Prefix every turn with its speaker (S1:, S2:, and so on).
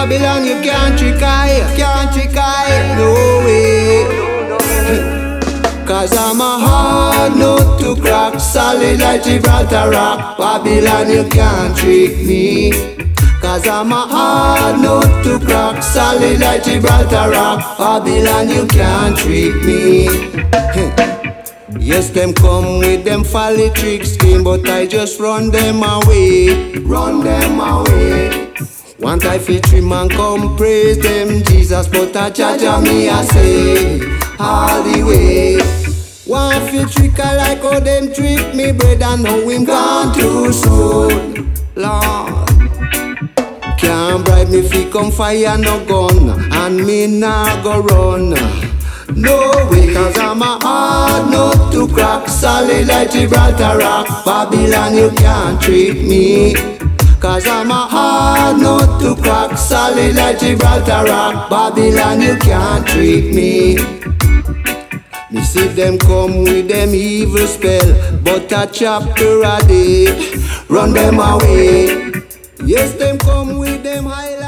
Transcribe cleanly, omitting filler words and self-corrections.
S1: Babylon, you can't trick I, no way. Cause I'm a hard nut to crack, solid like Gibraltar rock. Babylon, you can't trick me. Cause I'm a hard nut to crack, solid like Gibraltar rock. Babylon, you can't trick me. Yes, them come with them folly trick scheme, but I just run them away. Want I fit trim and come praise them Jesus, but I judge me I say all the way. Want fit trick I like how them trick me, bread and know him gone too soon. Lord, can't bribe me fi come fire no gun, and me nah go run. No way, cause I'm a hard nut to crack, solid like Gibraltar rock. Babylon, you can't trick me. Cause I'm a hard nut to crack, solid like Gibraltar rock. Babylon, you can't trick me. Me see them come with them evil spell, but a chapter a day, run them away. Yes, them come with them high